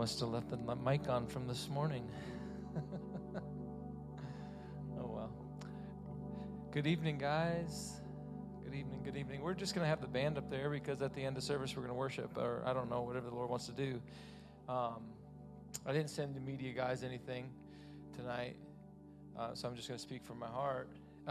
must have left the mic on from this morning. Oh, well. Good evening, guys. Good evening, good evening. We're just going to have the band up there because at the end of service we're going to worship, or I don't know, whatever the Lord wants to do. I didn't send the media guys anything tonight, so I'm just going to speak from my heart.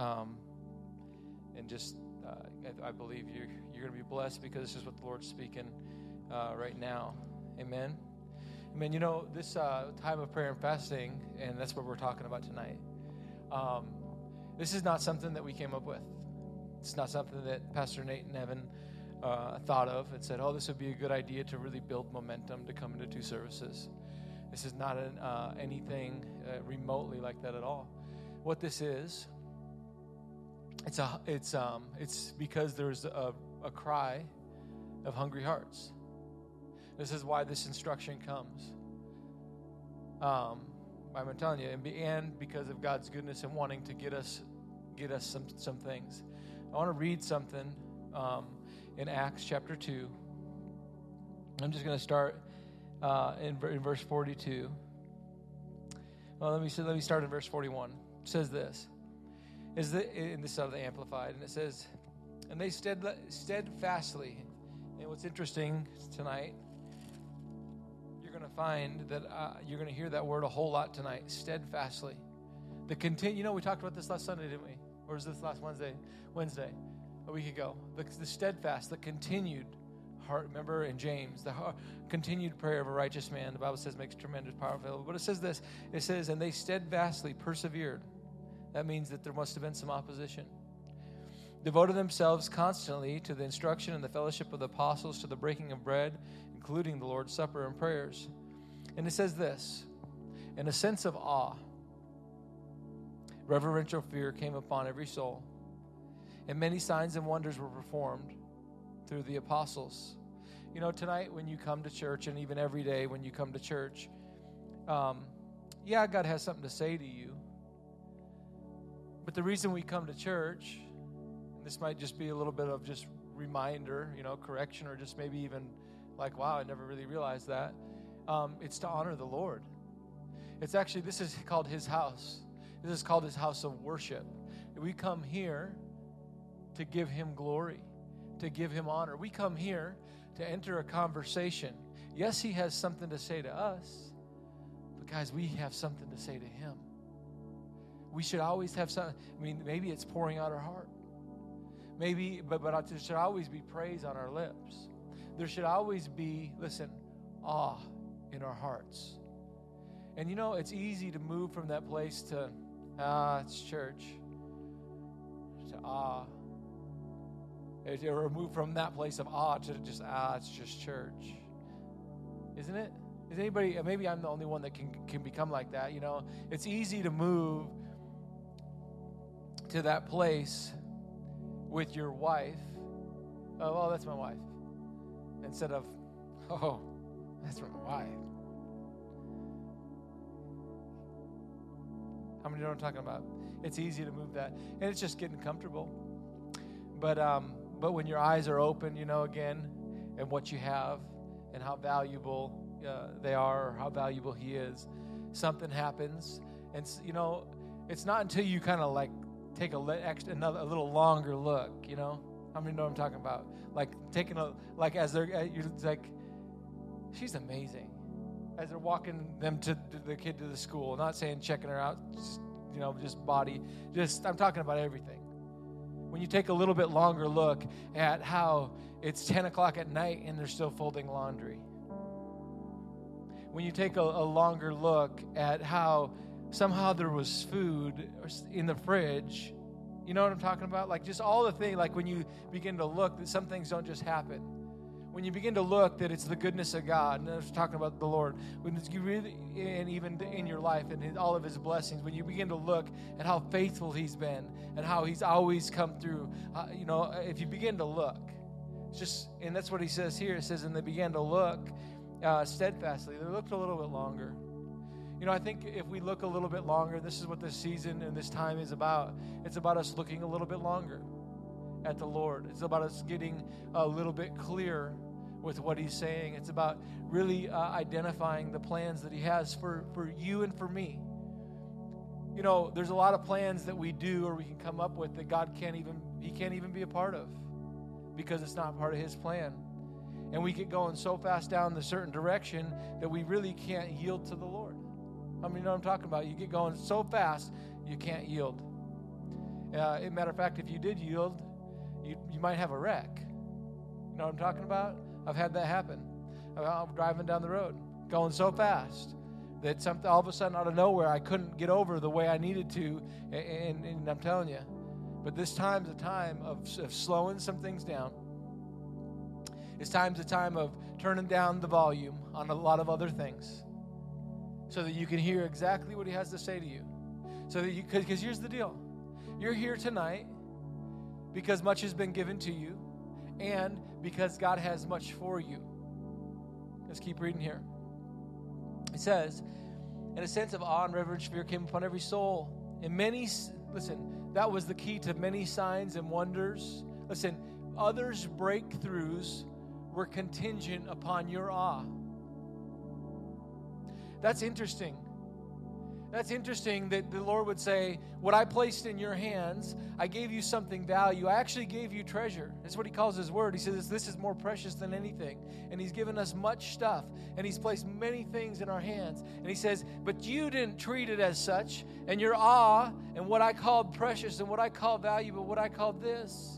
And just, I believe you're going to be blessed because this is what the Lord's speaking right now. Amen. Amen. You know, this time of prayer and fasting, and that's what we're talking about tonight. This is not something that we came up with. It's not something that Pastor Nate and Evan thought of and said, oh, this would be a good idea to really build momentum to come into 2 services. This is not anything remotely like that at all. What this is, it's because there's a cry of hungry hearts. This is why this instruction comes. I'm telling you, and because of God's goodness and wanting to get us some things. I want to read something in Acts chapter 2. I'm just going to start in verse 42. Well, let me start in verse 41. It says this. And this is out of the Amplified, and it says, and they steadfastly. And what's interesting tonight, you're going to find that you're going to hear that word a whole lot tonight. Steadfastly. You know, we talked about this last Sunday, didn't we? Or was this last Wednesday, a week ago? The steadfast, the continued heart. Remember in James, the continued prayer of a righteous man, the Bible says, makes tremendous power available. But it says this. It says, and they steadfastly persevered. That means that there must have been some opposition. Devoted themselves constantly to the instruction and the fellowship of the apostles, to the breaking of bread, including the Lord's Supper and prayers. And it says this, in a sense of awe, reverential fear came upon every soul, and many signs and wonders were performed through the apostles. You know, tonight when you come to church, and even every day when you come to church, God has something to say to you. But the reason we come to church, and this might just be a little bit of just reminder, correction, or just maybe even like, wow, I never really realized that. It's to honor the Lord. It's actually, this is called His house. This is called His house of worship. We come here to give Him glory, to give Him honor. We come here to enter a conversation. Yes, He has something to say to us, but guys, we have something to say to Him. We should always have something. Maybe it's pouring out our heart. Maybe, but there should always be praise on our lips. There should always be, awe in our hearts. And it's easy to move from that place to, it's church, to awe. Or move from that place of awe to just, it's just church. Isn't it? Is anybody, maybe I'm the only one that can become like that, It's easy to move to that place with your wife. Oh, that's my wife. Instead of, oh, that's my wife. How many know what I'm talking about? It's easy to move that. And it's just getting comfortable. But when your eyes are open, again, and what you have and how valuable they are, or how valuable He is, something happens. And, it's not until you kind of take a little longer look, How many know what I'm talking about? She's amazing. As they're walking them to the kid to the school, not saying checking her out, just body, I'm talking about everything. When you take a little bit longer look at how it's 10 o'clock at night and they're still folding laundry. When you take a longer look at how somehow there was food in the fridge. You know what I'm talking about? Just all the things, when you begin to look, that some things don't just happen. When you begin to look that it's the goodness of God, and I was talking about the Lord, when you really, and even in your life and all of His blessings, when you begin to look at how faithful He's been and how He's always come through, if you begin to look, and that's what He says here. It says, and they began to look steadfastly. They looked a little bit longer. I think if we look a little bit longer, this is what this season and this time is about. It's about us looking a little bit longer at the Lord. It's about us getting a little bit clearer with what he's saying. It's about really identifying the plans that he has for you and for me. You know, there's a lot of plans that we do or we can come up with that God can't even be a part of because it's not part of his plan. And we get going so fast down the certain direction that we really can't yield to the Lord. I mean, you know what I'm talking about? You get going so fast, you can't yield. As a matter of fact, if you did yield, you might have a wreck. You know what I'm talking about? I've had that happen. I'm driving down the road, going so fast that something all of a sudden out of nowhere I couldn't get over the way I needed to, and I'm telling you. But this time's a time of slowing some things down. It's time's a time of turning down the volume on a lot of other things so that you can hear exactly what he has to say to you. So that you could, because here's the deal. You're here tonight because much has been given to you and because God has much for you. Let's keep reading here. It says, and a sense of awe and reverence fear came upon every soul. And many, listen, that was the key to many signs and wonders. Listen, others' breakthroughs were contingent upon your awe. That's interesting. That's interesting that the Lord would say, what I placed in your hands, I gave you something value. I actually gave you treasure. That's what he calls his word. He says, this is more precious than anything. And he's given us much stuff. And he's placed many things in our hands. And he says, but you didn't treat it as such. And your awe and what I called precious and what I called valuable, what I called this,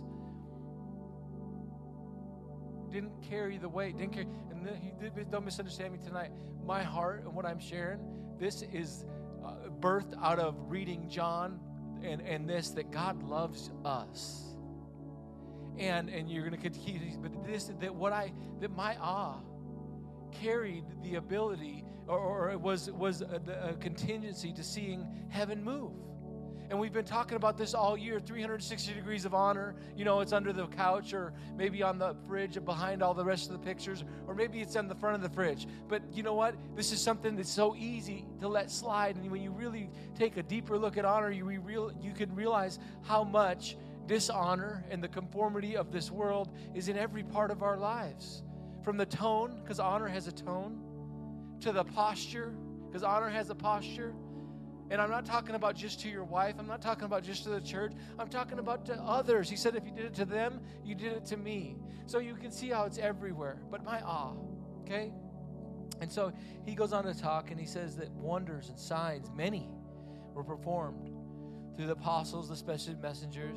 didn't carry the weight. Didn't carry. And don't misunderstand me tonight. My heart and what I'm sharing, this is birthed out of reading John and this, that God loves us. And you're going to continue, but this, that my awe carried the ability or it was a contingency to seeing heaven move. And we've been talking about this all year, 360 degrees of honor. You know, it's under the couch or maybe on the fridge behind all the rest of the pictures, or maybe it's on the front of the fridge. But you know what? This is something that's so easy to let slide. And when you really take a deeper look at honor, you can realize how much dishonor and the conformity of this world is in every part of our lives. From the tone, because honor has a tone, to the posture, because honor has a posture. And I'm not talking about just to your wife. I'm not talking about just to the church. I'm talking about to others. He said, if you did it to them, you did it to me. So you can see how it's everywhere. But my awe, okay? And so he goes on to talk, and he says that wonders and signs, many, were performed through the apostles, the special messengers.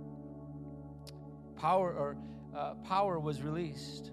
Power was released.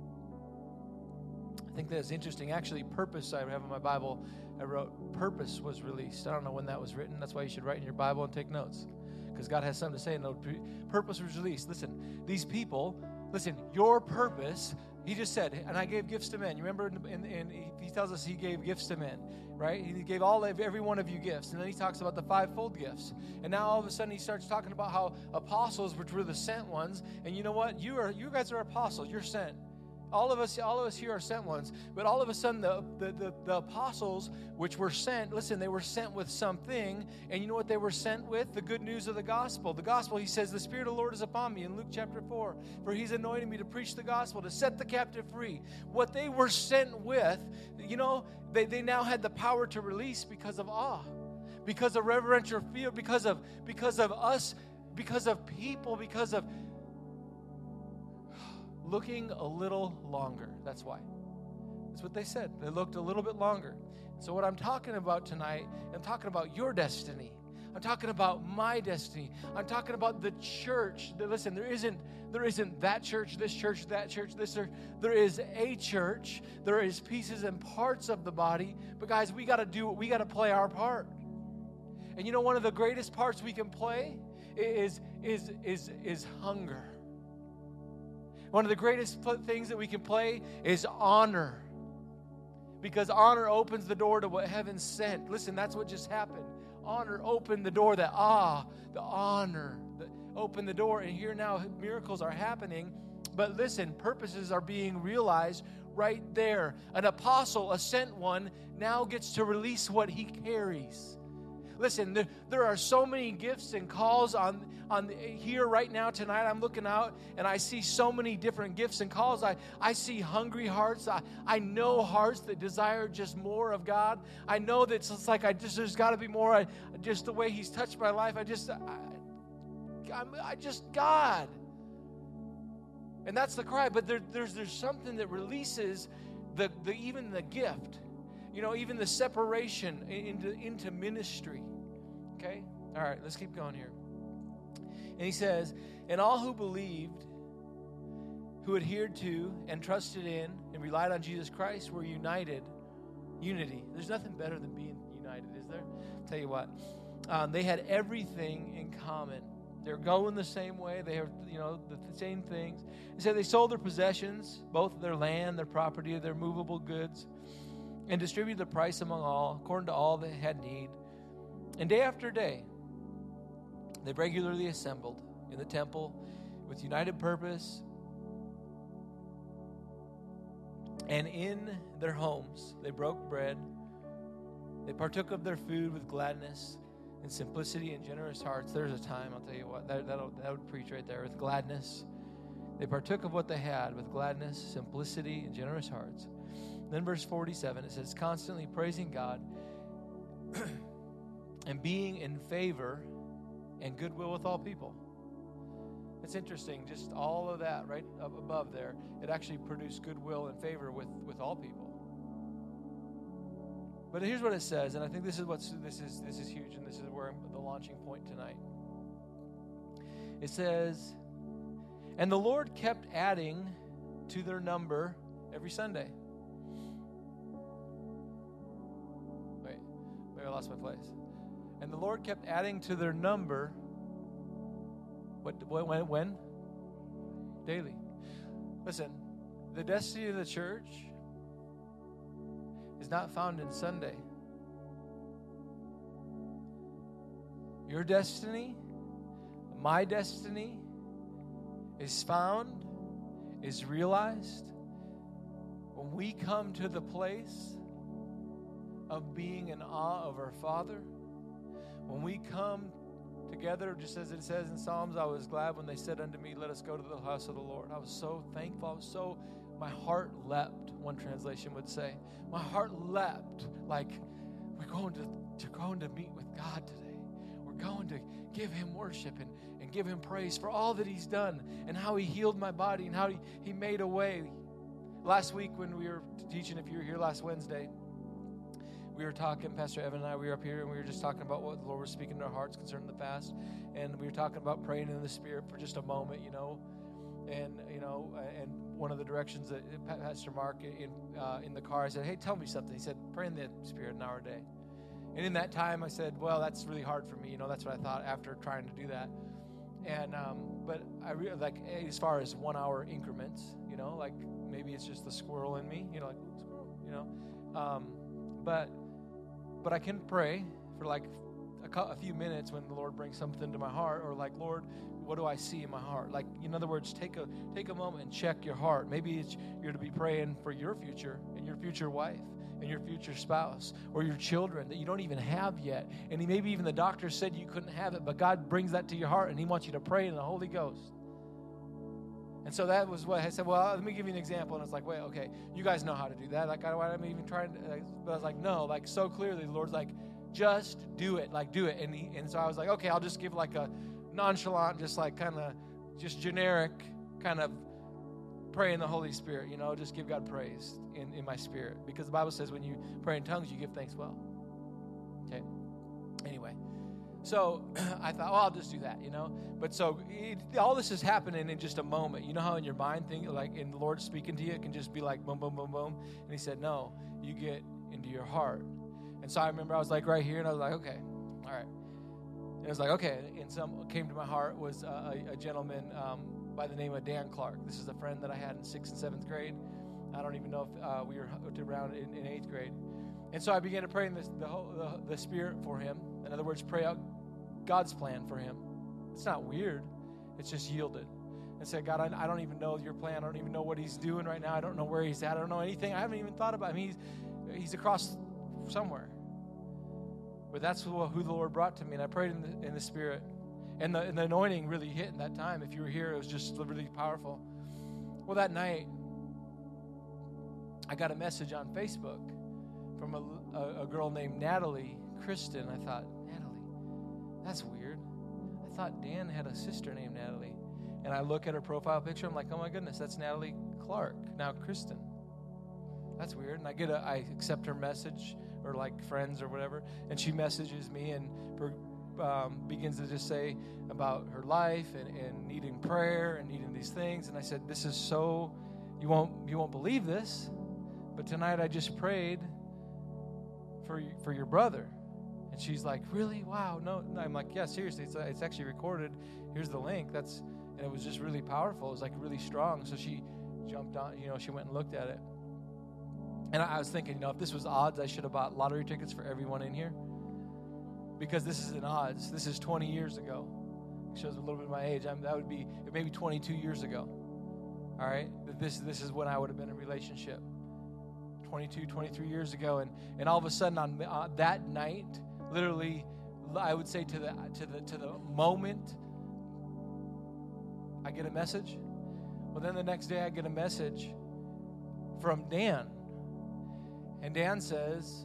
I think that's interesting. Actually, purpose, I have in my Bible, I wrote, purpose was released. I don't know when that was written. That's why you should write in your Bible and take notes, because God has something to say. No, purpose was released. Listen, these people, listen, your purpose, he just said, and I gave gifts to men. You remember, he tells us he gave gifts to men, right? He gave every one of you gifts. And then he talks about the fivefold gifts. And now all of a sudden he starts talking about how apostles, which were the sent ones, and you know what? You guys are apostles. You're sent. All of us here are sent ones. But all of a sudden, the apostles, which were sent, listen, they were sent with something. And you know what they were sent with? The good news of the gospel. The gospel, he says, the Spirit of the Lord is upon me in Luke chapter 4. For he's anointed me to preach the gospel, to set the captive free. What they were sent with, you know, they now had the power to release because of awe, because of reverential fear, because of us, because of people, because of looking a little longer. That's why. That's what they said. They looked a little bit longer. So what I'm talking about tonight, I'm talking about your destiny. I'm talking about my destiny. I'm talking about the church. Listen, there isn't that church, this church, that church, this church. There is a church. There is pieces and parts of the body. But guys, we got to play our part. And you know, one of the greatest parts we can play is hunger. One of the greatest things that we can play is honor. Because honor opens the door to what heaven sent. Listen, that's what just happened. Honor opened the door, the honor opened the door. And here now miracles are happening. But listen, purposes are being realized right there. An apostle, a sent one, now gets to release what he carries. Listen, there are so many gifts and calls on here right now tonight. I'm looking out and I see so many different gifts and calls. I see hungry hearts. I know hearts that desire just more of God. I know that it's like there's got to be more. Just the way He's touched my life, God. And that's the cry. But there's something that releases even the gift. Even the separation into ministry. Okay? All right, let's keep going here. And he says, and all who believed, who adhered to and trusted in and relied on Jesus Christ were united. Unity. There's nothing better than being united, is there? I'll tell you what. They had everything in common. They're going the same way. They have, the same things. He said they sold their possessions, both their land, their property, their movable goods, and distributed the price among all, according to all that had need. And day after day, they regularly assembled in the temple with united purpose, and in their homes they broke bread. They partook of their food with gladness and simplicity and generous hearts. There's a time, I'll tell you what, that would preach right there, with gladness. They partook of what they had with gladness, simplicity, and generous hearts. Then verse 47, it says, constantly praising God and being in favor and goodwill with all people. It's interesting, just all of that right up above there, it actually produced goodwill and favor with all people. But here's what it says, and I think this is huge, and this is where the launching point tonight. It says, and the Lord kept adding to their number every Sunday. Wait, I lost my place. And the Lord kept adding to their number. When? Daily. Listen, the destiny of the church is not found in Sunday. Your destiny, my destiny, is found, is realized when we come to the place of being in awe of our Father. When we come together, just as it says in Psalms, I was glad when they said unto me, let us go to the house of the Lord. I was so thankful. My heart leapt, one translation would say. My heart leapt like we're going to meet with God today. We're going to give Him worship and give Him praise for all that He's done and how He healed my body and how He made a way. Last week when we were teaching, if you were here last Wednesday, we were talking, Pastor Evan and I, we were up here, and we were just talking about what the Lord was speaking to our hearts concerning the fast. And we were talking about praying in the Spirit for just a moment, And, and one of the directions that Pastor Mark in the car, I said, hey, tell me something. He said, pray in the Spirit an hour a day. And in that time, I said, well, that's really hard for me. That's what I thought after trying to do that. And, but I really, as far as 1 hour increments, maybe it's just the squirrel in me, squirrel, but I can pray for a few minutes when the Lord brings something to my heart, or Lord, what do I see in my heart? In other words, take a moment and check your heart. Maybe you're to be praying for your future and your future wife and your future spouse or your children that you don't even have yet. And maybe even the doctor said you couldn't have it, but God brings that to your heart and He wants you to pray in the Holy Ghost. And so that was what I said, well, let me give you an example. And it's like, wait, okay, you guys know how to do that. Why am I even trying to, but I was like, no, so clearly the Lord's like, just do it, do it. And so I was like, okay, I'll just give a nonchalant, just just generic kind of pray in the Holy Spirit, just give God praise in my spirit. Because the Bible says when you pray in tongues, you give thanks well. Okay? Anyway. So I thought, well, I'll just do that, But so all this is happening in just a moment. You know how in your mind, in the Lord speaking to you, it can just be like boom, boom, boom, boom. And He said, no, you get into your heart. And so I remember I was right here, and I was like, okay, all right. And it was like, okay. And some came to my heart was a gentleman by the name of Dan Clark. This is a friend that I had in 6th and 7th grade. I don't even know if we were around in 8th grade. And so I began to pray in the Spirit for him. In other words, pray out God's plan for him. It's not weird. It's just yielded. And said, God, I don't even know your plan. I don't even know what He's doing right now. I don't know where He's at. I don't know anything. I haven't even thought about him. He's across somewhere. But that's who the Lord brought to me, and I prayed in the Spirit. And the anointing really hit in that time. If you were here, it was just really powerful. Well, that night, I got a message on Facebook from a girl named Natalie Kristen. I thought, Natalie, that's weird. I thought Dan had a sister named Natalie. And I look at her profile picture. I'm like, oh, my goodness, that's Natalie Clark, now Kristen. That's weird. And I accept her message, or like friends or whatever, and she messages me and begins to just say about her life and needing prayer and needing these things. And I said, this is so, you won't believe this, but tonight I just prayed for your brother. And she's like, really? Wow. No. I'm like, yeah, seriously, it's actually recorded. Here's the link. And it was just really powerful. It was like really strong. So she jumped on, she went and looked at it. And I was thinking, if this was odds, I should have bought lottery tickets for everyone in here. Because this is an odds. This is 20 years ago. It shows a little bit of my age. That would be maybe 22 years ago. All right? This is when I would have been in a relationship. 22, 23 years ago. And all of a sudden on that night, literally, I would say to the moment I get a message. Well, then the next day I get a message from Dan. And Dan says,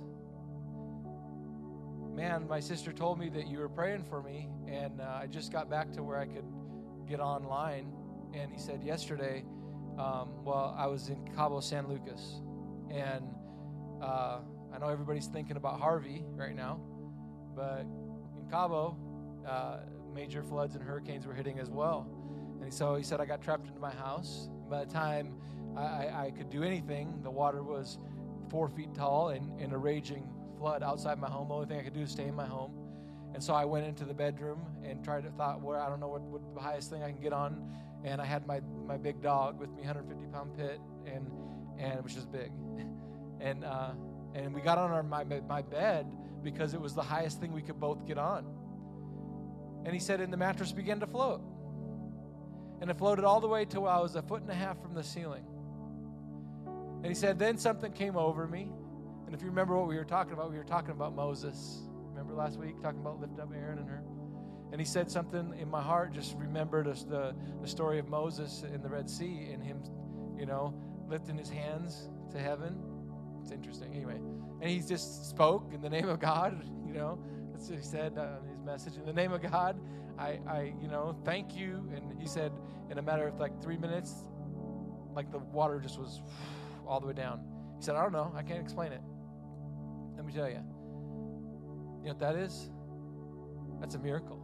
man, my sister told me that you were praying for me, and I just got back to where I could get online. And he said yesterday, I was in Cabo San Lucas, and I know everybody's thinking about Harvey right now, but in Cabo, major floods and hurricanes were hitting as well. And so he said, I got trapped into my house. By the time I could do anything, the water was 4 feet tall and a raging flood outside my home. The only thing I could do is stay in my home. And so I went into the bedroom and thought, well, I don't know what the highest thing I can get on. And I had my big dog with me, 150-pound pit, and which is big. And we got on my bed because it was the highest thing we could both get on. And he said, and the mattress began to float. And it floated all the way till I was 1.5 feet from the ceiling. And he said, then something came over me. And if you remember what we were talking about Moses. Remember last week, talking about lift up Aaron and her? And he said something in my heart, just remembered the story of Moses in the Red Sea and him, lifting his hands to heaven. It's interesting. Anyway, and he just spoke in the name of God, That's what he said on his message. In the name of God, I thank you. And he said, in a matter of like 3 minutes, like the water just was all the way down. He said, I don't know. I can't explain it. Let me tell you. You know what that is? That's a miracle.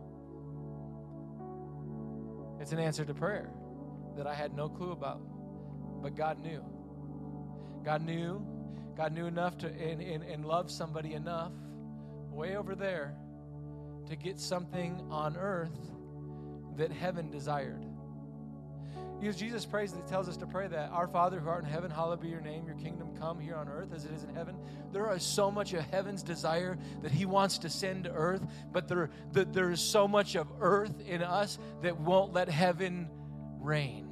It's an answer to prayer that I had no clue about. But God knew. God knew enough to and loved somebody enough way over there to get something on earth that heaven desired. Jesus tells us to pray that, our Father who art in heaven, hallowed be your name, your kingdom come here on earth as it is in heaven. There is so much of heaven's desire that he wants to send to earth, but there is so much of earth in us that won't let heaven reign.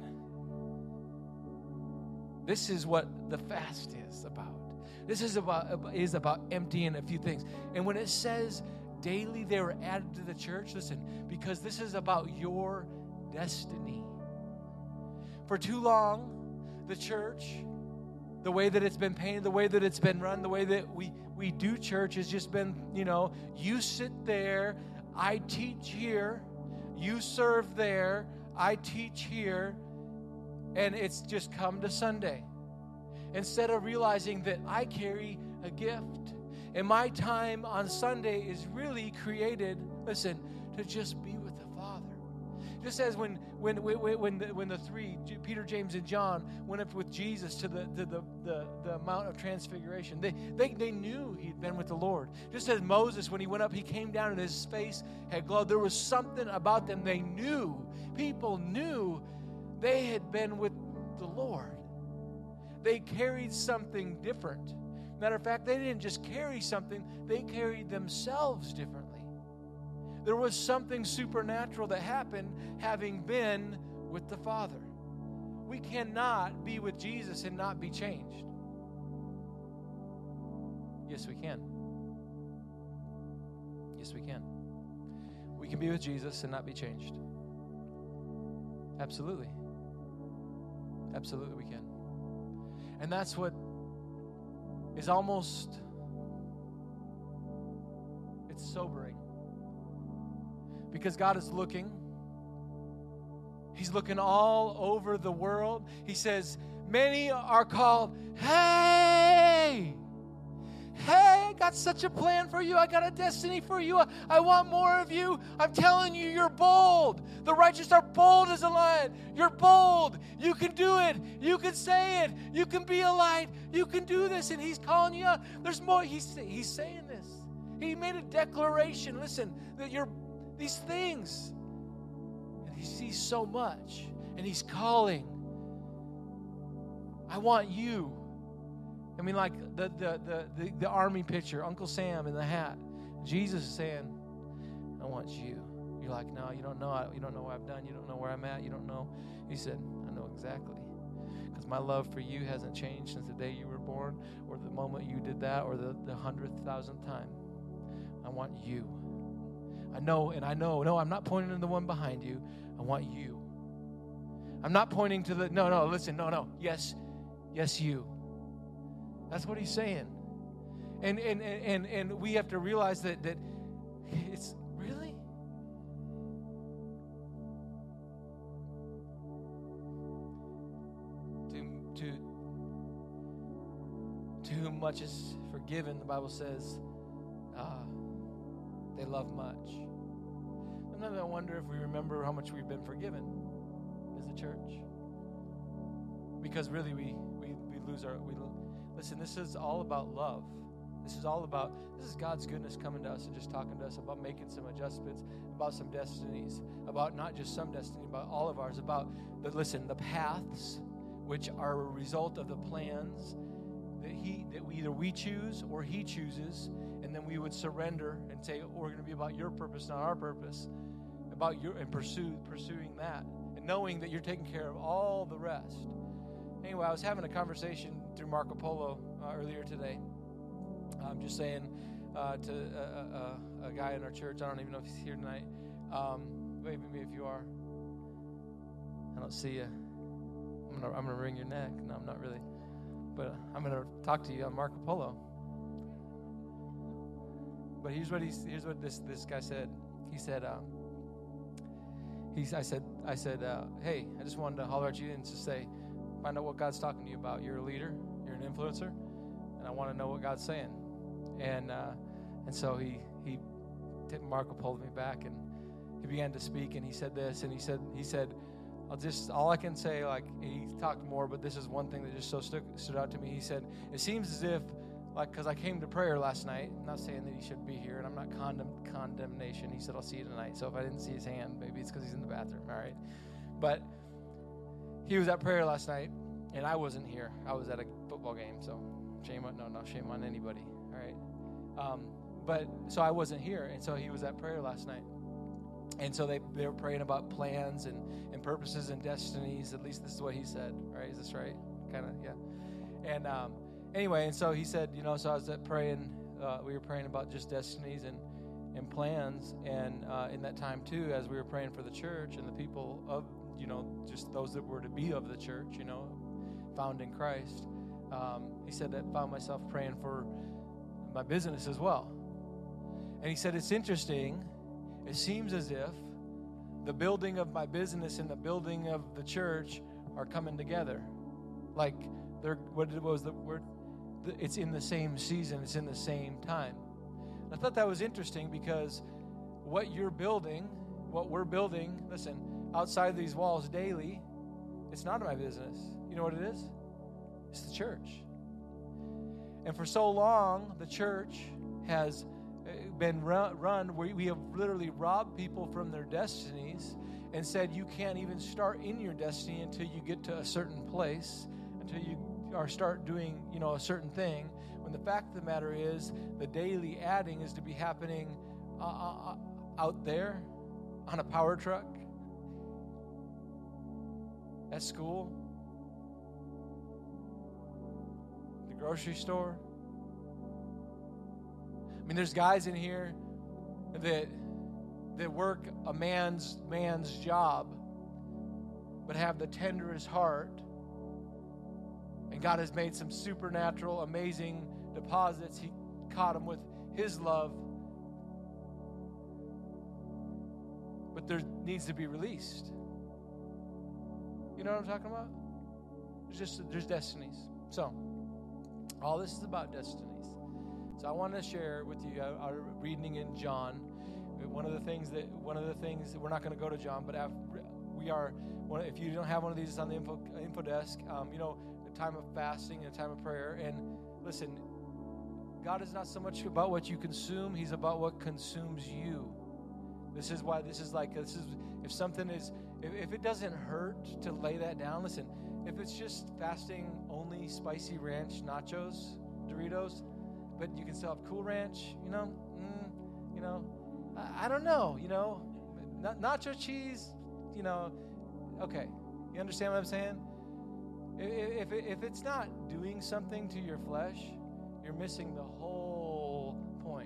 This is what the fast is about. This is about emptying a few things. And when it says daily they were added to the church, listen, because this is about your destiny. For too long, the church, the way that it's been painted, the way that it's been run, the way that we do church has just been, you sit there, I teach here, you serve there, I teach here, and it's just come to Sunday. Instead of realizing that I carry a gift, and my time on Sunday is really created, listen, to just be with the Father. Just as when the three, Peter, James, and John, went up with Jesus to the Mount of Transfiguration, they knew he'd been with the Lord. Just as Moses, when he went up, he came down and his face had glowed. There was something about them. They knew. People knew they had been with the Lord. They carried something different. Matter of fact, they didn't just carry something, they carried themselves differently. There was something supernatural that happened having been with the Father. We cannot be with Jesus and not be changed. Yes, we can. Yes, we can. We can be with Jesus and not be changed. Absolutely. Absolutely we can. And that's what is almost, it's sobering. Because God is looking. He's looking all over the world. He says, many are called, hey, I got such a plan for you. I got a destiny for you. I want more of you. I'm telling you, you're bold. The righteous are bold as a lion. You're bold. You can do it. You can say it. You can be a light. You can do this. And he's calling you out. There's more. He's saying this. He made a declaration. Listen, that you're these things. And he sees so much. And he's calling. I want you. I mean, like the army picture, Uncle Sam in the hat. Jesus is saying, I want you. You're like, no, you don't know. You don't know what I've done. You don't know where I'm at. You don't know. He said, I know exactly. Because my love for you hasn't changed since the day you were born or the moment you did that or the 100,000th time. I want you. I know. No, I'm not pointing to the one behind you. I want you. I'm not pointing to listen, yes, you. That's what he's saying. And we have to realize that it's really to whom much is forgiven, the Bible says, they love much. Sometimes I wonder if we remember how much we've been forgiven as a church. Because really we lose our listen, this is all about love. This is God's goodness coming to us and just talking to us about making some adjustments, about some destinies, about not just some destiny, about all of ours, about the paths which are a result of the plans that we choose or he chooses, and then we would surrender and say, we're going to be about your purpose, not our purpose, about your and pursuing that, and knowing that you're taking care of all the rest. Anyway, I was having a conversation through Marco Polo earlier today. I'm just saying to a guy in our church, I don't even know if he's here tonight. Wave at me if you are. I don't see you. I'm gonna wring your neck. No, I'm not really. But I'm gonna talk to you on Marco Polo. But here's what this guy said. He said, I said, hey, I just wanted to holler at you and just say, find out what God's talking to you about. You're a leader. You're an influencer. And I want to know what God's saying. And so he Marco pulled me back, and he began to speak, and he said this, and he said, all I can say, like, he talked more, but this is one thing that just so stood out to me. He said, it seems as if, like, because I came to prayer last night, I'm not saying that he should be here, and I'm not condemnation. He said, I'll see you tonight. So if I didn't see his hand, maybe it's because he's in the bathroom, all right? But he was at prayer last night, and I wasn't here. I was at a football game, so shame on anybody, all right? But so I wasn't here, and so he was at prayer last night. And so they were praying about plans and purposes and destinies. At least this is what he said, right? Is this right? Kind of, yeah. And anyway, and so he said, so I was praying. We were praying about just destinies and plans. And in that time, too, as we were praying for the church and the people of, just those that were to be of the church, found in Christ, he said that I found myself praying for my business as well. And he said, it's interesting. It seems as if the building of my business and the building of the church are coming together. Like, what was the word? It's in the same season. It's in the same time. And I thought that was interesting because what you're building, what we're building, listen, outside these walls daily, it's not my business. You know what it is? It's the church. And for so long, the church has been run. We have literally robbed people from their destinies and said you can't even start in your destiny until you get to a certain place, until you start doing a certain thing. When the fact of the matter is, the daily adding is to be happening out there on a power truck, at school, the grocery store. I mean, there's guys in here that work a man's job, but have the tenderest heart. And God has made some supernatural, amazing deposits. He caught them with His love. But there needs to be released. You know what I'm talking about? There's destinies. So, all this is about destinies. So I want to share with you our reading in John. One of the things we're not going to go to John, but if you don't have one of these, it's on the info desk. A time of fasting and a time of prayer. And listen, God is not so much about what you consume; He's about what consumes you. This is why if it doesn't hurt to lay that down, listen, if it's just fasting only spicy ranch nachos, Doritos, but you can still have Cool Ranch, I don't know, nacho cheese, okay. You understand what I'm saying? If it's not doing something to your flesh, you're missing the whole point.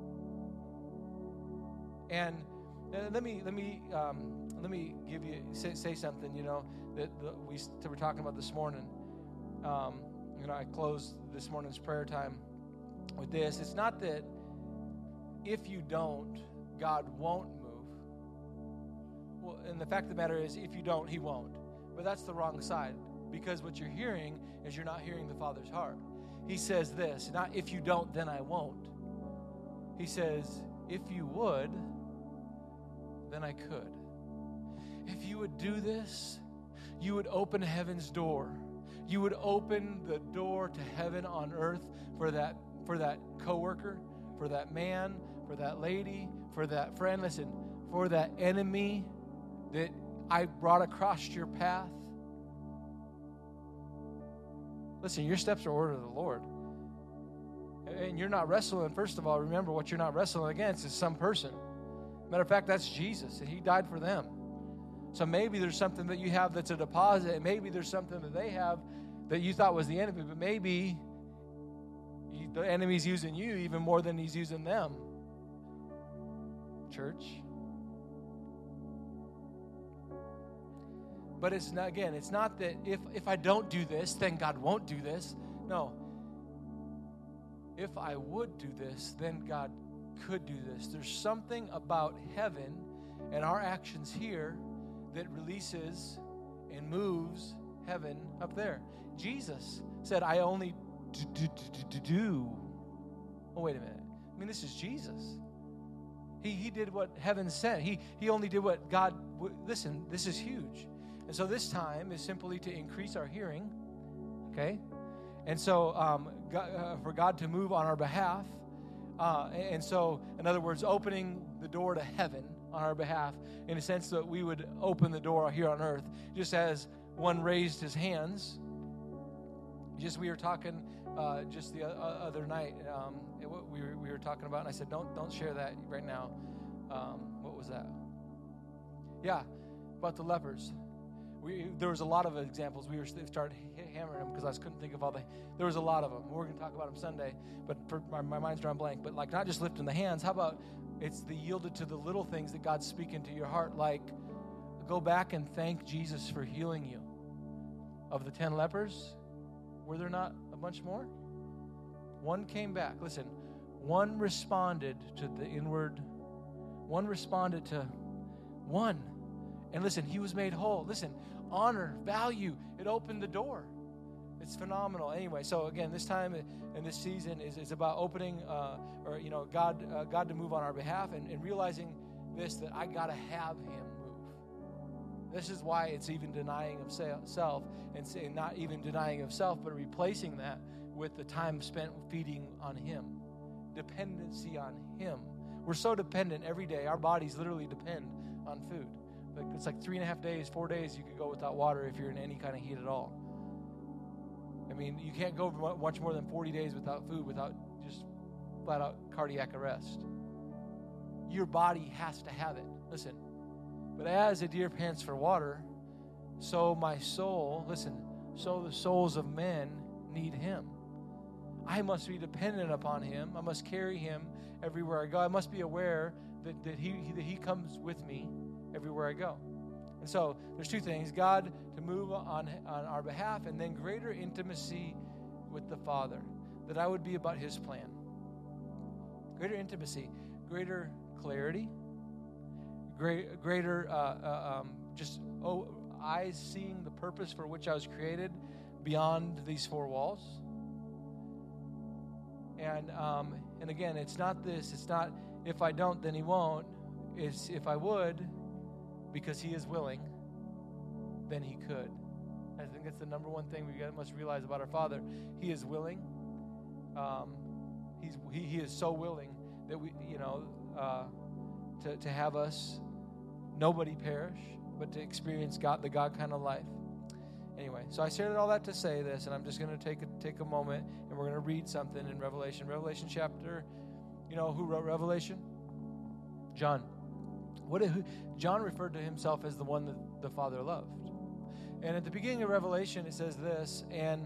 And let me give you say something. That we were talking about this morning. I closed this morning's prayer time with this. It's not that if you don't, God won't move. Well, and the fact of the matter is, if you don't, He won't. But that's the wrong side, because what you're hearing is you're not hearing the Father's heart. He says this, not if you don't, then I won't. He says, if you would, then I could. If you would do this, you would open heaven's door. You would open the door to heaven on earth for that coworker, for that man, for that lady, for that friend. Listen, for that enemy that I brought across your path. Listen, your steps are ordered of the Lord. And you're not wrestling, first of all, remember what you're not wrestling against is some person. Matter of fact, that's Jesus, and He died for them. So maybe there's something that you have that's a deposit, and maybe there's something that they have that you thought was the enemy, but maybe the enemy's using you even more than he's using them. Church. But it's not that if I don't do this, then God won't do this. No. If I would do this, then God could do this. There's something about heaven and our actions here that releases and moves heaven up there. Jesus said, I only do. Oh, wait a minute. I mean, this is Jesus. He did what heaven said. He only did what God... Listen, this is huge. And so this time is simply to increase our hearing, okay? And so for God to move on our behalf. And so, in other words, opening the door to heaven on our behalf in a sense that we would open the door here on earth, just as one raised his hands. We were talking just the other night. We were talking about, and I said, don't share that right now. What was that? Yeah, about the lepers. There was a lot of examples. We started hammering them because I couldn't think of all there was a lot of them. We're going to talk about them Sunday, but my mind's drawn blank. But like not just lifting the hands. How about it's the yielded to the little things that God's speaking to your heart, like go back and thank Jesus for healing you. Of the 10 lepers, were there not a bunch more? One came back. Listen, one responded to the inward. One responded to one. And listen, he was made whole. Listen, honor, value, it opened the door. It's phenomenal. Anyway, so again, this time in this season is about opening, God to move on our behalf and realizing this, that I got to have Him move. This is why it's even denying of self, and not even denying of self, but replacing that with the time spent feeding on Him. Dependency on Him. We're so dependent every day. Our bodies literally depend on food. Like it's like 3.5 days, 4 days you could go without water if you're in any kind of heat at all. I mean, you can't go much more than 40 days without food, without just flat out cardiac arrest. Your body has to have it. Listen, but as a deer pants for water, so my soul, so the souls of men need Him. I must be dependent upon Him. I must carry Him everywhere I go. I must be aware that he comes with me everywhere I go. And so there's two things: God to move on our behalf, and then greater intimacy with the Father, that I would be about his plan. Greater intimacy, greater clarity, greater eyes seeing the purpose for which I was created beyond these four walls. And again, it's not if I don't, then he won't. It's if I would, because he is willing, then he could. I think that's the number one thing we must realize about our Father. He is willing. He is so willing that we, to have us, nobody perish, but to experience God, the God kind of life. Anyway, so I shared all that to say this, and I'm just going to take a moment, and we're going to read something in Revelation. Revelation chapter, who wrote Revelation? John. John referred to himself as the one that the Father loved. And at the beginning of Revelation, it says this, and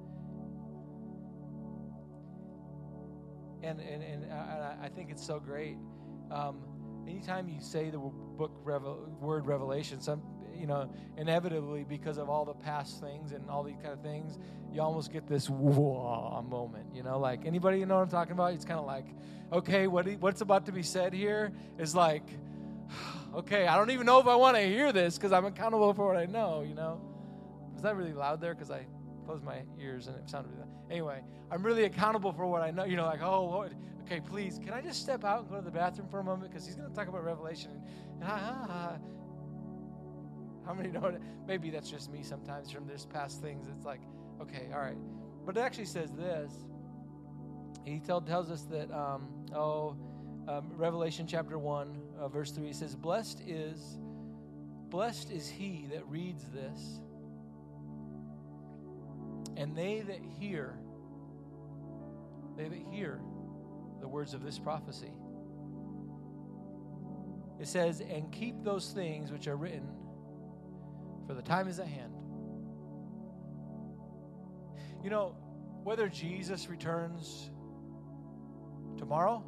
I think it's so great. Anytime you say the word Revelation, inevitably, because of all the past things and all these kind of things, you almost get this whoa moment, like, anybody know what I'm talking about? It's kind of like, okay, what's about to be said here is like, okay, I don't even know if I want to hear this because I'm accountable for what I know, Was that really loud there? Because I closed my ears and it sounded really loud. Anyway, I'm really accountable for what I know, like, oh, Lord, okay, please, can I just step out and go to the bathroom for a moment? Because he's going to talk about Revelation. How many know it? Maybe that's just me sometimes from this past things. It's like, okay, all right. But it actually says this. He tells us that, Revelation chapter 1, verse 3, says, Blessed is he that reads this, and they that hear the words of this prophecy. It says, and keep those things which are written, for the time is at hand. Whether Jesus returns tomorrow,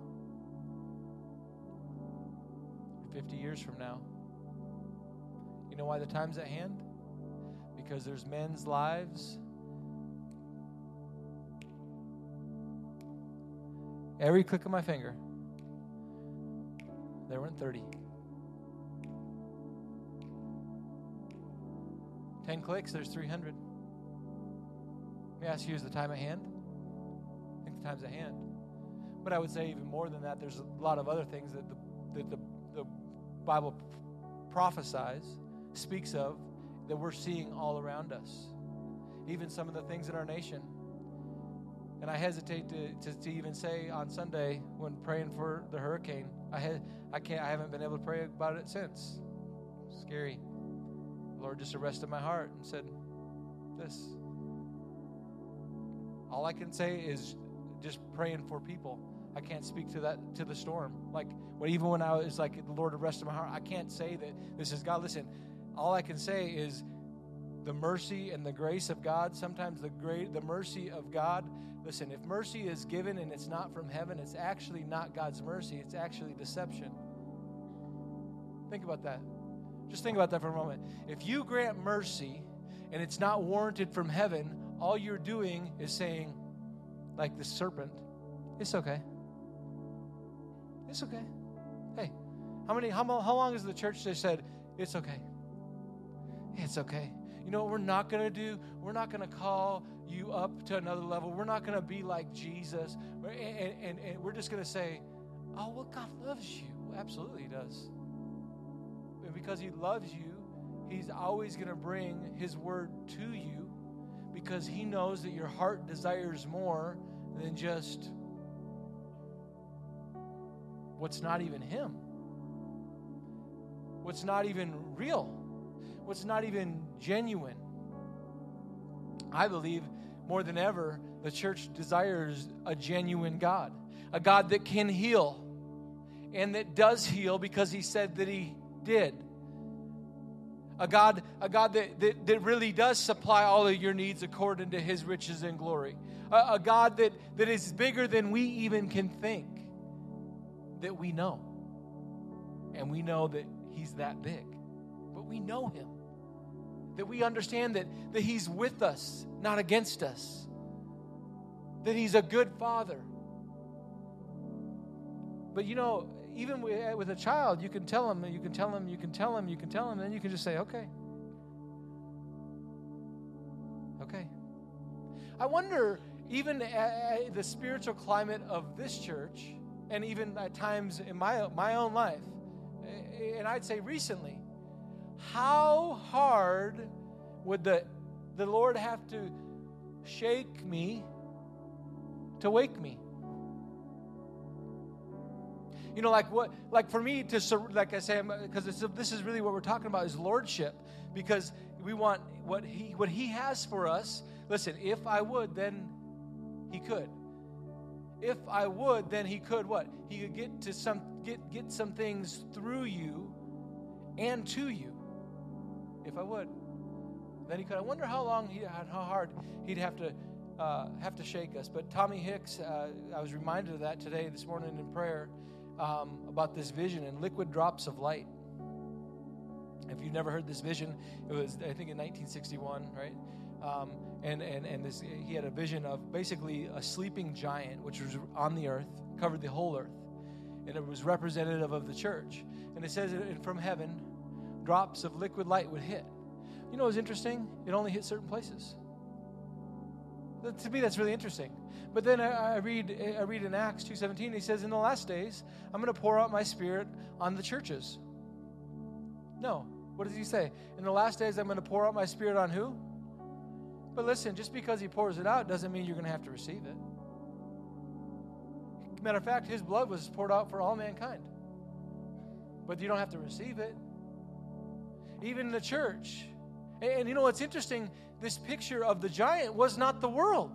50 years from now, you know why the time's at hand? Because there's men's lives. Every click of my finger, there went 30. 10 clicks, there's 300. Let me ask you, is the time at hand? I think the time's at hand. But I would say even more than that, there's a lot of other things that the Bible prophesies, speaks of, that we're seeing all around us. Even some of the things in our nation. And I hesitate to even say on Sunday when praying for the hurricane, I haven't been able to pray about it since. Scary. The Lord just arrested my heart and said this. All I can say is just praying for people. I can't speak to the storm. Even when I was like, the Lord arrested my heart, I can't say that this is God. Listen, all I can say is the mercy and the grace of God. Sometimes the mercy of God. Listen, if mercy is given and it's not from heaven, it's actually not God's mercy. It's actually deception. Think about that. Just think about that for a moment. If you grant mercy and it's not warranted from heaven, all you're doing is saying, like the serpent, it's okay. It's okay. Hey, how long has the church just said, it's okay? It's okay. You know what we're not going to do? We're not going to call you up to another level. We're not going to be like Jesus. And we're just going to say, oh, well, God loves you. Well, absolutely he does. And because he loves you, he's always going to bring his word to you because he knows that your heart desires more than just what's not even him. What's not even real. What's not even genuine. I believe more than ever, the church desires a genuine God. A God that can heal. And that does heal because he said that he did. A God that really does supply all of your needs according to his riches and glory. A God that is bigger than we even can think that we know. and we know that he's that big. But we know him. That we understand that he's with us, not against us. That he's a good father. But even with a child, you can tell him, and then you can just say, okay. Okay. I wonder, even the spiritual climate of this church, and even at times in my own life, and I'd say recently, how hard would the Lord have to shake me to wake me? Like for me to, like I say, because this is really what we're talking about is lordship, because we want what he has for us. Listen, if I would, then he could. If I would, then he could what? He could get some things through you and to you. If I would, then he could. I wonder how hard he'd have to shake us. But Tommy Hicks, I was reminded of that this morning in prayer, about this vision and liquid drops of light. If you've never heard this vision, it was, I think, in 1961, right? He had a vision of basically a sleeping giant, which was on the earth, covered the whole earth, and it was representative of the church. And it says from heaven, drops of liquid light would hit. You know what's interesting? It only hit certain places. To me, that's really interesting. But then I read in Acts 2:17, he says, in the last days, I'm going to pour out my spirit on the churches. No. What does he say? In the last days, I'm going to pour out my spirit on who? But listen, just because he pours it out doesn't mean you're going to have to receive it. Matter of fact, his blood was poured out for all mankind. But you don't have to receive it. Even in the church. And you know what's interesting? This picture of the giant was not the world.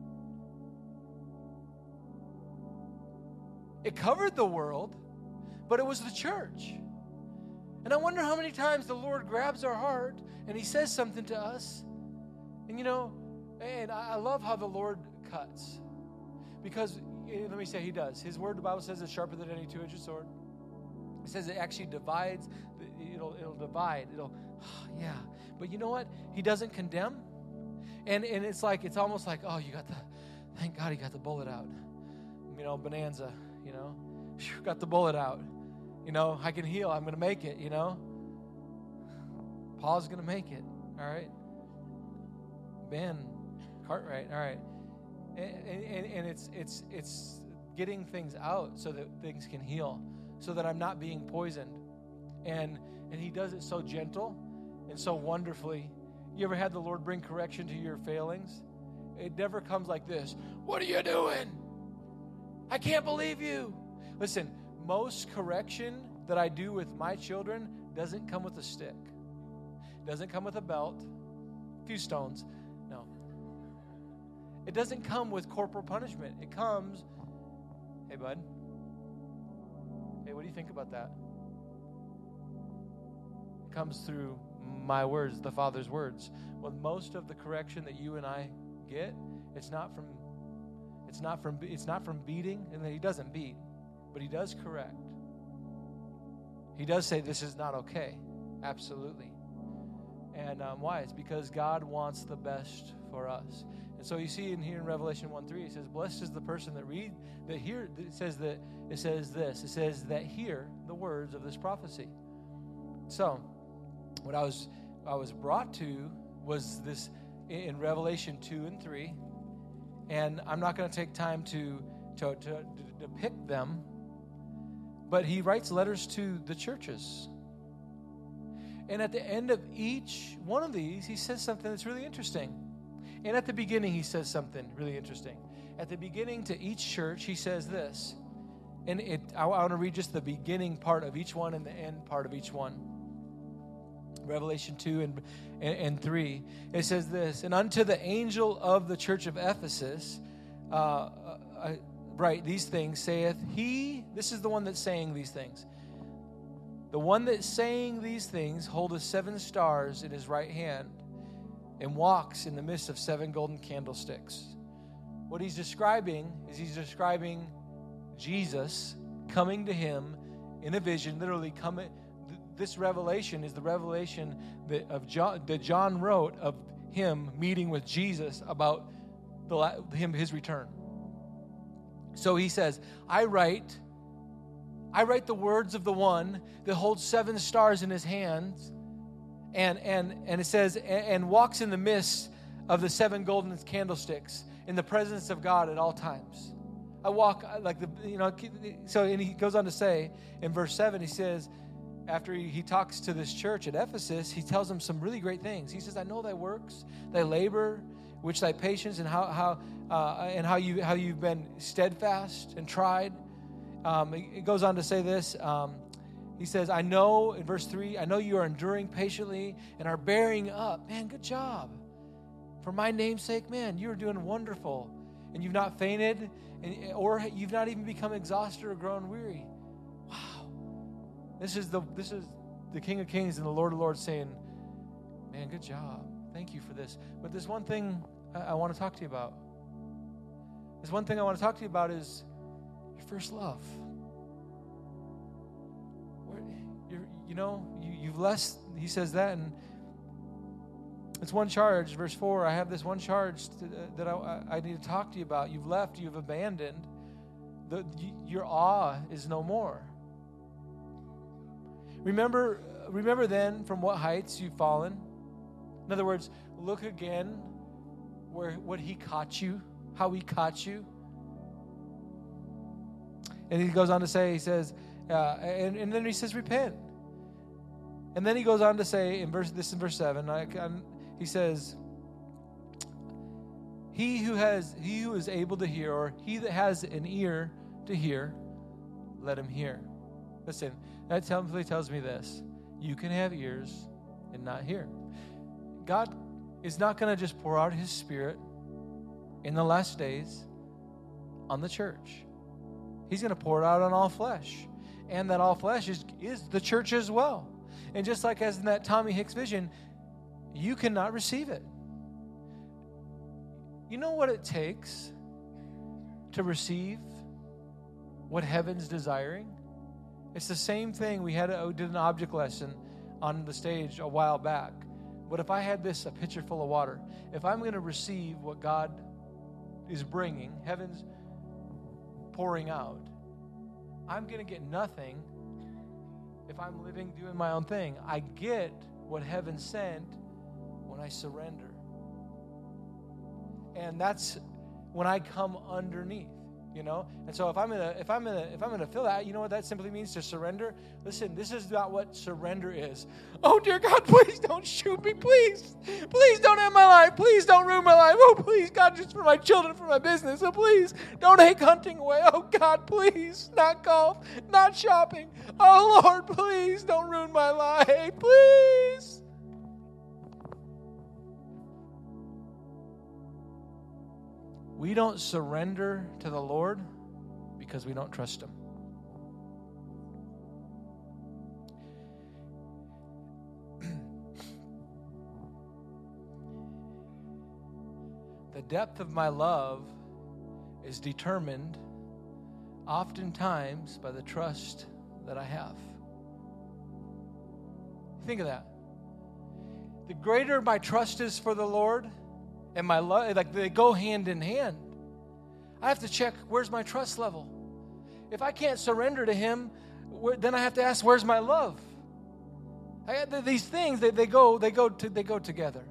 It covered the world, but it was the church. And I wonder how many times the Lord grabs our heart and he says something to us. And I love how the Lord cuts. Because, let me say, he does. His word, the Bible says, is sharper than any two-edged sword. It says it actually divides. It'll divide. Yeah. But you know what? He doesn't condemn. And it's almost like, oh, thank God he got the bullet out. Bonanza, got the bullet out. I can heal. I'm going to make it, Paul's going to make it, all right? Ben Cartwright, all right. And it's getting things out so that things can heal, so that I'm not being poisoned. And he does it so gentle and so wonderfully. You ever had the Lord bring correction to your failings? It never comes like this. What are you doing? I can't believe you. Listen, most correction that I do with my children doesn't come with a stick. Doesn't come with a belt, a few stones. No. It doesn't come with corporal punishment. It comes, hey, bud. Hey, what do you think about that? It comes through my words, the Father's words. Well, most of the correction that you and I get, it's not from beating, and that he doesn't beat, but he does correct. He does say this is not okay. Absolutely. And why? It's because God wants the best for us. And so you see here in Revelation 1:3, it says, "Blessed is the person that hear." It says that hear the words of this prophecy. So, what I was brought to was this in Revelation 2 and 3, and I'm not going to take time to depict them, but he writes letters to the churches. And at the end of each one of these, he says something that's really interesting. And at the beginning, he says something really interesting. At the beginning to each church, he says this. And I want to read just the beginning part of each one and the end part of each one. Revelation 2 and 3. It says this, "And unto the angel of the church of Ephesus, write these things, saith he," this is the one that's saying these things. "The one that's saying these things holdeth 7 stars in his right hand, and walks in the midst of 7 golden candlesticks." What he's describing is Jesus coming to him in a vision, literally this revelation is the revelation that John wrote of him meeting with Jesus about his return. So he says, I write the words of the one that holds 7 stars in his hands, and it says, and walks in the midst of the 7 golden candlesticks in the presence of God at all times. I walk so, and he goes on to say in verse 7, he says, after he talks to this church at Ephesus, he tells them some really great things. He says, I know thy works, thy labor, which thy patience, and how you've been steadfast and tried. It goes on to say this. He says, I know, in verse 3, I know you are enduring patiently and are bearing up. Man, good job. For my name's sake, man, you are doing wonderful. And you've not fainted, or you've not even become exhausted or grown weary. Wow. This is the King of Kings and the Lord of Lords saying, man, good job. Thank you for this. But there's one thing I want to talk to you about. There's one thing I want to talk to you about is your first love. You've less, he says that, and it's one charge, verse 4, I have this one charge that I need to talk to you about. You've left, you've abandoned. Your awe is no more. Remember then from what heights you've fallen. In other words, look again what he caught you, how he caught you. And he goes on to say, he says, and then he says, repent. And then he goes on to say, in verse 7, he says, he who is able to hear, or he that has an ear to hear, let him hear. Listen, that simply tells me this. You can have ears and not hear. God is not going to just pour out his Spirit in the last days on the church. He's going to pour it out on all flesh. And that all flesh is the church as well. And just like as in that Tommy Hicks vision, you cannot receive it. You know what it takes to receive what heaven's desiring? It's the same thing. We did an object lesson on the stage a while back. But if I had a pitcher full of water, if I'm going to receive what God is bringing, heaven's pouring out, I'm going to get nothing if I'm doing my own thing. I get what heaven sent when I surrender. And that's when I come underneath, And so if I'm gonna feel that, you know what that simply means, to surrender? Listen, this is not what surrender is. Oh dear God, please don't shoot me, please. Please don't end my life. Please don't ruin my life. Oh please, God, just for my children, for my business. Oh please, don't take hunting away. Oh God, please, not golf, not shopping. Oh Lord, please don't ruin my life. Please. We don't surrender to the Lord because we don't trust him. The depth of my love is determined oftentimes by the trust that I have. Think of that. The greater my trust is for the Lord, and my love, like they go hand in hand. I have to check, where's my trust level? If I can't surrender to him, then I have to ask, where's my love? These things, they go together.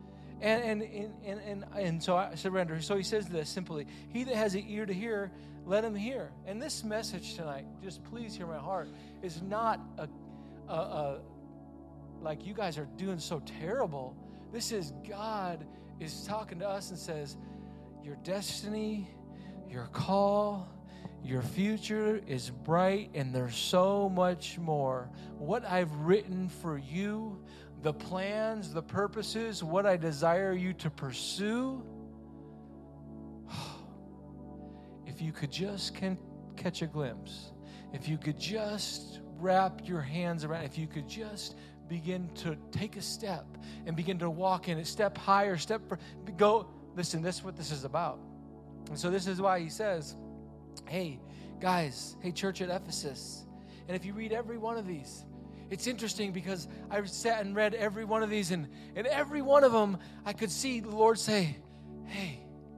And so I surrender. So he says this simply, he that has an ear to hear, let him hear. And this message tonight, just please hear my heart, is not like you guys are doing so terrible. This is God is talking to us and says, your destiny, your call, your future is bright, and there's so much more. What I've written for you, the plans, the purposes, what I desire you to pursue, if you could just catch a glimpse, if you could just wrap your hands around, if you could just begin to take a step and begin to walk in it, step higher, go. Listen, this is what this is about. And so this is why he says, hey, guys, hey, church at Ephesus, And if you read every one of these, it's interesting because I sat and read every one of these, and in every one of them, I could see the Lord say, hey,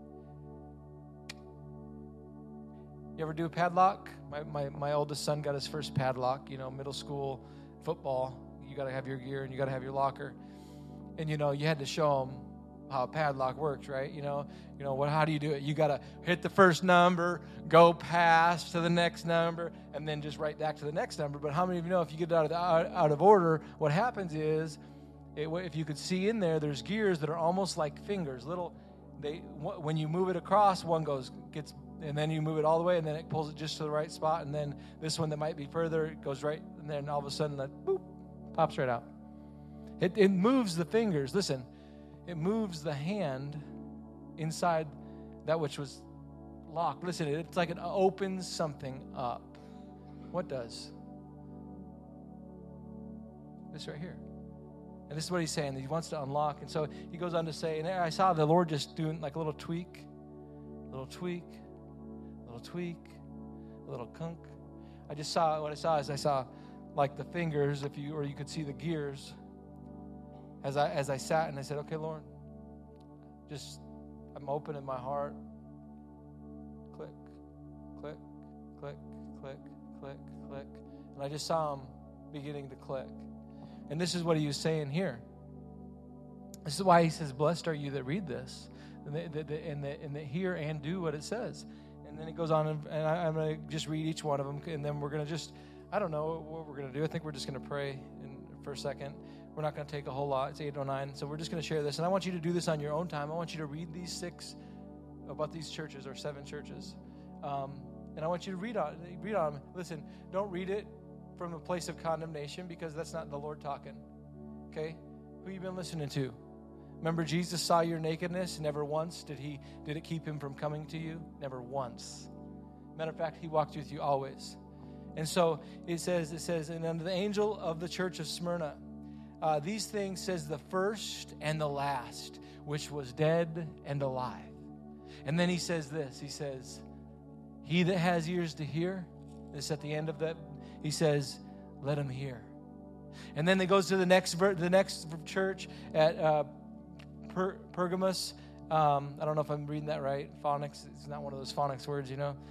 you ever do a padlock? My oldest son got his first padlock, middle school football. You got to have your gear and you got to have your locker. And, you had to show him how a padlock works, right? How do you do it? You got to hit the first number, go past to the next number, and then just right back to the next number. But how many of you know if you get out of order, what happens is, if you could see in there, there's gears that are almost like fingers. When you move it across, one gets, and then you move it all the way, and then it pulls it just to the right spot, and then this one that might be further, it goes right, and then all of a sudden that boop pops right out. It moves the fingers. Listen, it moves the hand inside that which was locked. Listen, it's like it opens something up. What does? This right here. And this is what he's saying. He wants to unlock. And so he goes on to say, and I saw the Lord just doing like a little tweak, a little tweak, a little tweak, a little kunk. What I saw like the fingers, or you could see the gears. As I sat and I said, okay, Lord, I'm open in my heart. Click, click, click, click, click, click. And I just saw him beginning to click. And this is what he was saying here. This is why he says, blessed are you that read this, and that hear and do what it says. And then it goes on, and I'm going to just read each one of them, and then we're going to I don't know what we're going to do. I think we're just going to pray for a second. We're not going to take a whole lot. It's 8:09, so we're just going to share this. And I want you to do this on your own time. I want you to read these 6 about these churches, or 7 churches. And I want you to read on them. Listen, don't read it from a place of condemnation, because that's not the Lord talking. Okay? Who you been listening to? Remember, Jesus saw your nakedness. Never once did it keep him from coming to you. Never once. Matter of fact, he walked with you always. And so it says, and unto the angel of the church of Smyrna, these things says the first and the last, which was dead and alive. And then he says this. He says, he that has ears to hear, this at the end of that, he says, let him hear. And then it goes to the next church at Pergamos. I don't know if I'm reading that right. Phonics, it's not one of those phonics words,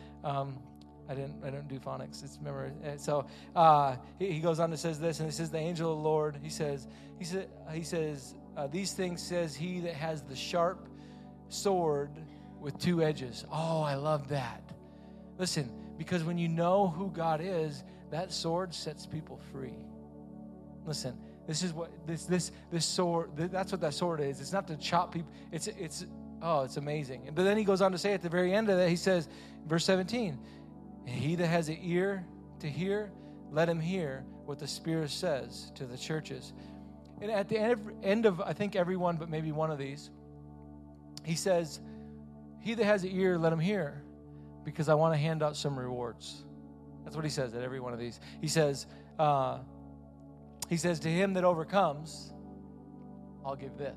I don't do phonics. It's memory. So he goes on and says this, and he says, the angel of the Lord, he says, these things says he that has the sharp sword with 2 edges. Oh, I love that. Listen, because when you know who God is, that sword sets people free. Listen, this is what this sword. That's what that sword is. It's not to chop people. It's amazing. But then he goes on to say at the very end of that, he says, verse 17. And he that has an ear to hear, let him hear what the Spirit says to the churches. And at the end of, I think, every one, but maybe one of these, he says, he that has an ear, let him hear, because I want to hand out some rewards. That's what he says at every one of these. He says, to him that overcomes, I'll give this.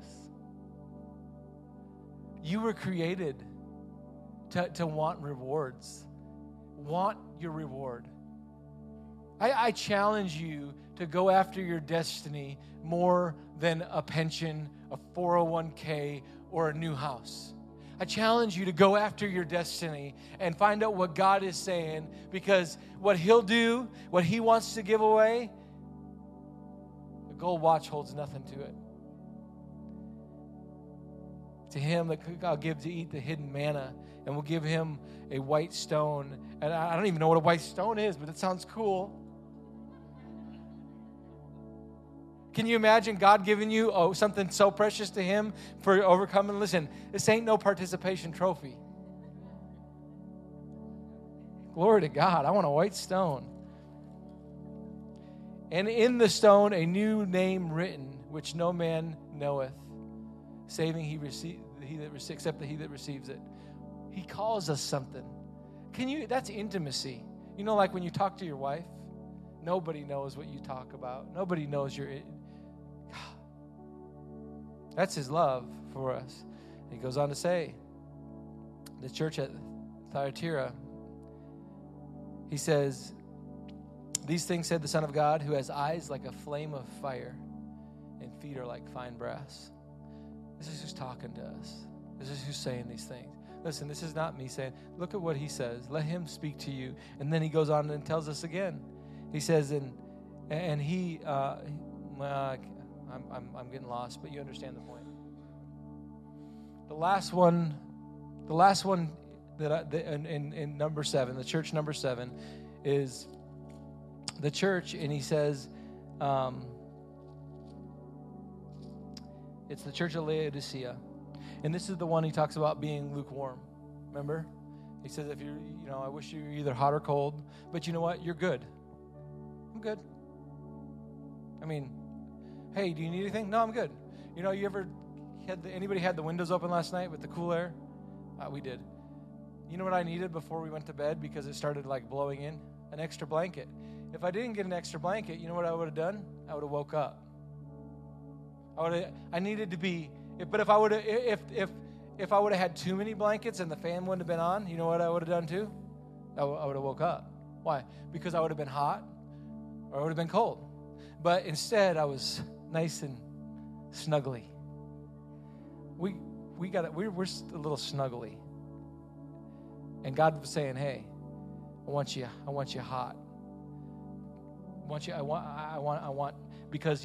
You were created to want rewards. Want your reward. I challenge you to go after your destiny more than a pension, a 401k, or a new house. I challenge you to go after your destiny and find out what God is saying, because what he'll do, what he wants to give away, the gold watch holds nothing to it. To him that I'll give to eat the hidden manna, and we'll give him a white stone. And I don't even know what a white stone is, but it sounds cool. Can you imagine God giving you something so precious to him for overcoming? Listen, this ain't no participation trophy. Glory to God. I want a white stone. And in the stone a new name written, which no man knoweth, saving except he that receives it. He calls us something. That's intimacy. Like when you talk to your wife, nobody knows what you talk about. Nobody knows that's his love for us. He goes on to say, the church at Thyatira, he says, These things said the Son of God, who has eyes like a flame of fire and feet are like fine brass. This is who's talking to us. This is who's saying these things. Listen, this is not me saying, look at what he says. Let him speak to you. And then he goes on and tells us again. He says, I'm getting lost, but you understand the point. The last one that in number 7, the church number 7, is the church, and he says, it's the church of Laodicea. And this is the one he talks about being lukewarm. Remember? He says, if I wish you were either hot or cold, but you know what? You're good. I'm good. I mean, hey, do you need anything? No, I'm good. You ever anybody had the windows open last night with the cool air? We did. You know what I needed before we went to bed because it started like blowing in? An extra blanket. If I didn't get an extra blanket, you know what I would have done? I would have woke up. I needed to be. But if I would have had too many blankets and the fan wouldn't have been on, you know what I would have done too? I would have woke up. Why? Because I would have been hot or I would have been cold. But instead, I was nice and snuggly. We're a little snuggly. And God was saying, "Hey, I want you hot. I want because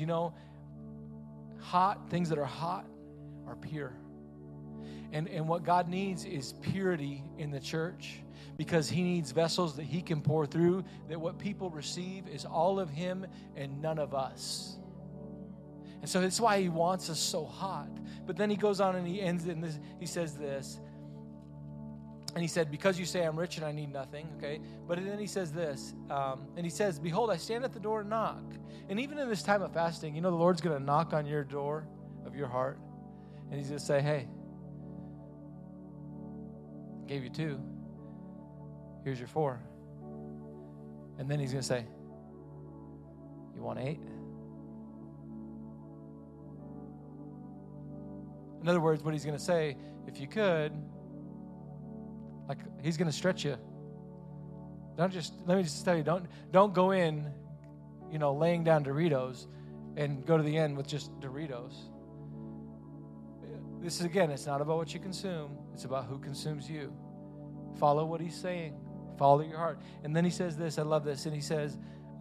hot things that are hot are pure. And what God needs is purity in the church, because he needs vessels that he can pour through, that what people receive is all of him and none of us. And so that's why he wants us so hot. But then he goes on and he ends in this, he says this, and he said, because you say I'm rich and I need nothing, okay? But then he says this, and he says, behold, I stand at the door and knock. And even in this time of fasting, the Lord's going to knock on your door of your heart. And he's going to say, hey, I gave you 2. Here's your 4. And then he's going to say, you want 8? In other words, what he's going to say, if you could, like, he's going to stretch you. Let me just tell you, don't go in, laying down Doritos and go to the end with just Doritos. This is, again, it's not about what you consume. It's about who consumes you. Follow what he's saying. Follow your heart. And then he says this, I love this, and he says,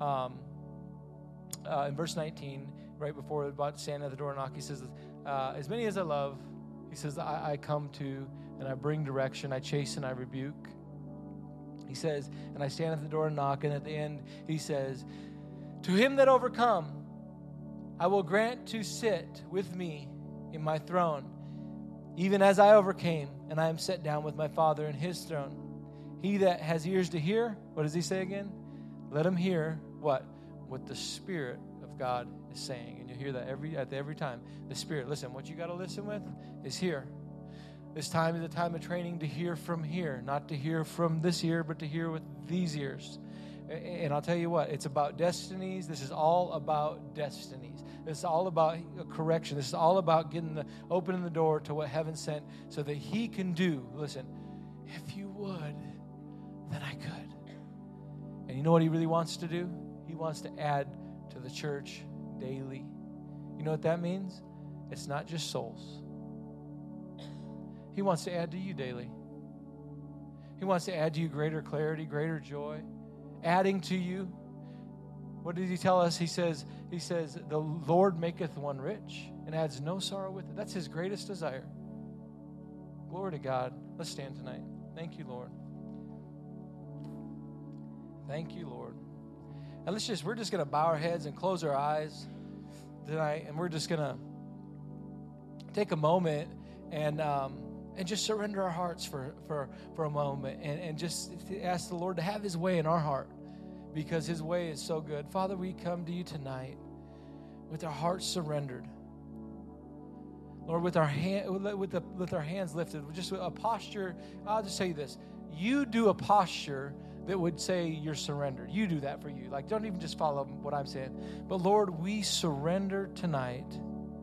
in verse 19, right before about standing at the door and knock, he says, as many as I love, he says, I come to and I bring direction, I chasten, I rebuke. He says, and I stand at the door and knock, and at the end he says, to him that overcome, I will grant to sit with me in my throne, even as I overcame, and I am set down with my Father in his throne. He that has ears to hear, what does he say again? Let him hear what the Spirit of God is saying. And you'll hear that every time. The Spirit. Listen, what you got to listen with is here. This time is a time of training to hear from here, not to hear from this ear, but to hear with these ears. And I'll tell you what, it's about destinies. This is all about destinies. It's all about correction. This is all about opening the door to what heaven sent so that he can do. Listen, if you would, then I could. And you know what he really wants to do? He wants to add to the church daily. You know what that means? It's not just souls. He wants to add to you daily. He wants to add to you greater clarity, greater joy, adding to you. What did he tell us? He says, the Lord maketh one rich and adds no sorrow with it. That's his greatest desire. Glory to God. Let's stand tonight. Thank you, Lord. Thank you, Lord. And we're just going to bow our heads and close our eyes tonight, and we're just going to take a moment and just surrender our hearts for a moment and just ask the Lord to have his way in our heart, because his way is so good. Father, we come to you tonight with our hearts surrendered. Lord, with our hands lifted, just a posture. I'll just tell you this. You do a posture that would say you're surrendered. You do that for you. Like, don't even just follow what I'm saying. But Lord, we surrender tonight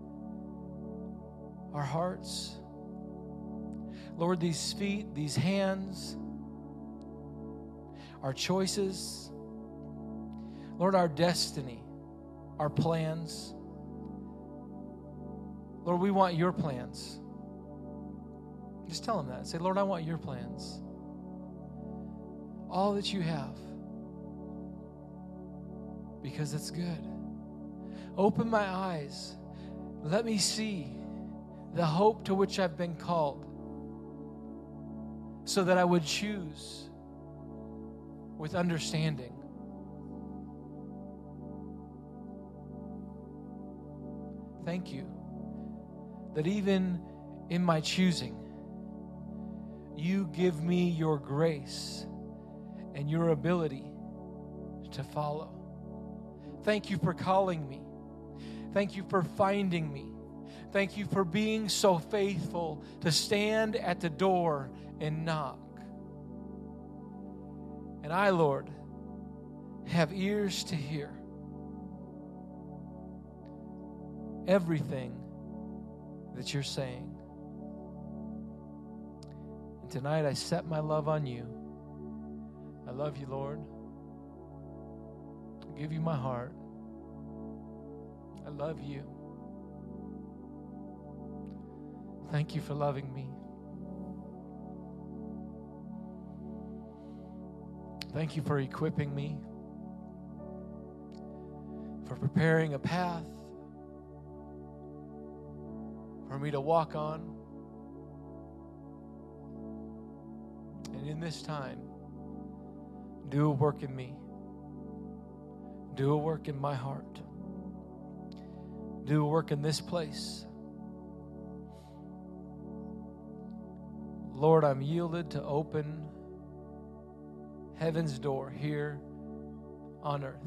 our hearts. Lord, these feet, these hands, our choices. Lord, our destiny, our plans. Lord, we want your plans. Just tell him that. Say, Lord, I want your plans. All that you have. Because it's good. Open my eyes. Let me see the hope to which I've been called, so that I would choose with understanding. Thank you that even in my choosing, you give me your grace and your ability to follow. Thank you for calling me. Thank you for finding me. Thank you for being so faithful to stand at the door and knock. And I, Lord, have ears to hear everything that you're saying. And tonight I set my love on you. I love you, Lord. I give you my heart. I love you. Thank you for loving me. Thank you for equipping me, for preparing a path for me to walk on. And in this time, do a work in me. Do a work in my heart. Do a work in this place. Lord, I'm yielded to open heaven's door here on earth.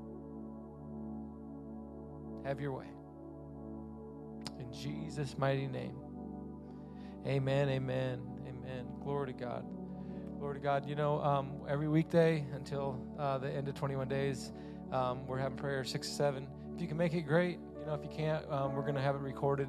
Have your way. In Jesus' mighty name. Amen, amen, amen. Glory to God. Glory to God. You know, every weekday until the end of 21 days, we're having prayer 6 to 7. If you can make it, great. You know, if you can't, we're going to have it recorded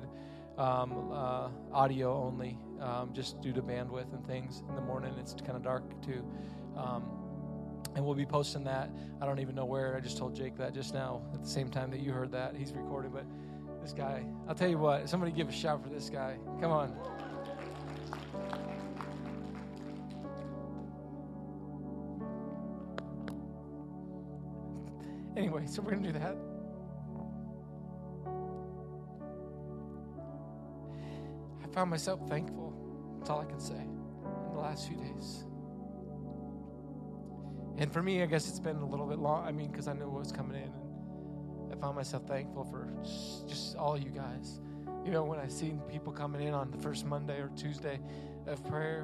audio only, just due to bandwidth and things. In the morning, it's kind of dark too. And we'll be posting that. I don't even know where. I just told Jake that just now at the same time that you heard that. He's recording, but this guy, I'll tell you what, somebody give a shout for this guy. Come on. Anyway, so we're going to do that. I found myself thankful. That's all I can say in the last few days. And for me, I guess it's been a little bit long. I mean, because I knew what was coming in. And I found myself thankful for just all you guys. You know, when I seen people coming in on the first Monday or Tuesday of prayer,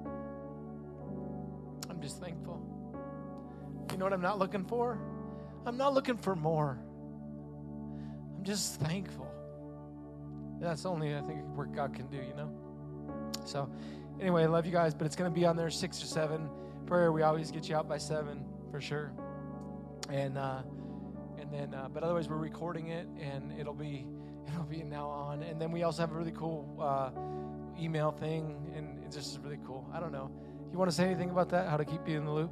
I'm just thankful. You know what I'm not looking for? I'm not looking for more. I'm just thankful. That's only, I think, what God can do, you know? So, anyway, I love you guys, but it's going to be on there 6 or 7. Prayer, we always get you out by 7 for sure. And then, but otherwise, we're recording it, and it'll be now on. And then we also have a really cool email thing, and it's just really cool. I don't know. You want to say anything about that? How to keep you in the loop?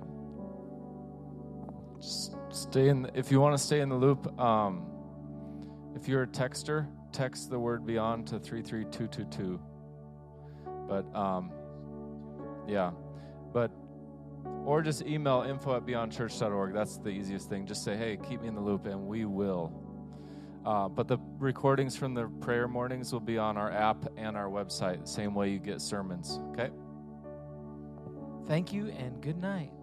Just stay in. If you want to stay in the loop, if you're a texter, text the word beyond to 33222. But yeah, but or just email info@beyondchurch.org. That's the easiest thing. Just say, hey, keep me in the loop, and we will. But the recordings from the prayer mornings will be on our app and our website, the same way you get sermons. Okay. Thank you, and good night.